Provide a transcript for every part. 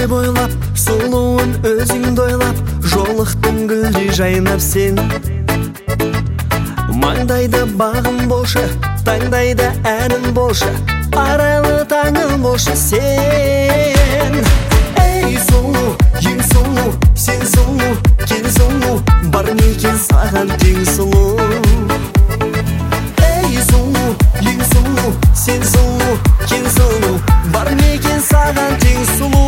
бойлап, сұлуын өзіңді ойлап, жолықтың гүлдей жайнап сен. Маңдайда бағым болшы, таңдайда әнім болшы, арайлы таңым болшы сен. Ей сұлу, ең сұлу, сен сұлу, кен сұлу, бар мекен саған тең сұлу. Ей сұлу, ең сұлу, сен сұлу, кен сұлу, бар мекен саған тең сұлу.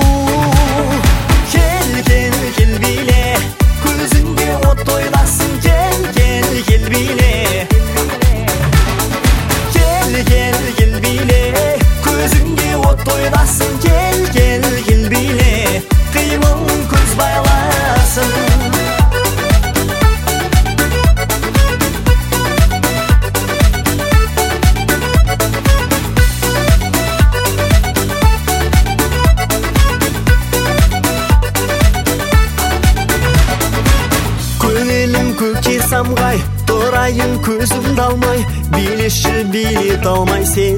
Кел, кел, кел биле, көзіңде от ойласын, кел, кел, кел биле. Кел, кел, кел биле, көзіңде от ойласын, кел, кел, кел биле, қимылың көз байласын. Көңілім көкке самғай, тұрайын көзімді алмай, билеші билет алмай сен.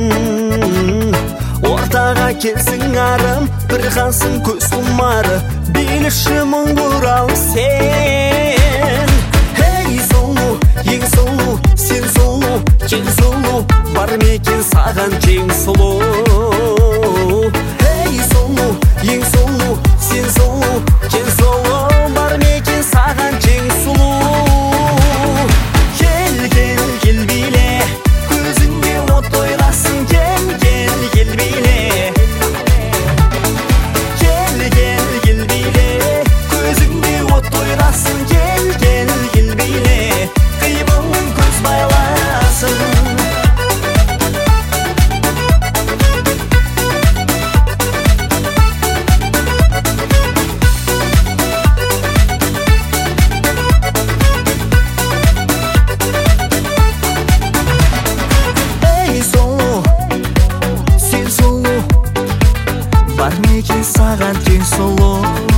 Ортаға келсің арым, бір қансың көз құмары, билеші мұң бұралы сен. Ей сұлу, ең сұлу, сен сұлу, кен сұлу, бар мекен саған тең сұлу. Ей сұлу, ең сұлу, сен сұлу, кен сұлу, бар мекен саған тең сұлу. Кел, кел, кел биле, көзіңде от ойласын, кел, кел, кел биле. Кел, кел, кел биле, көзіңде от ойласын, кел, кел, кел биле, қимылың көз байласын. Бар мекен саған тең сұлу.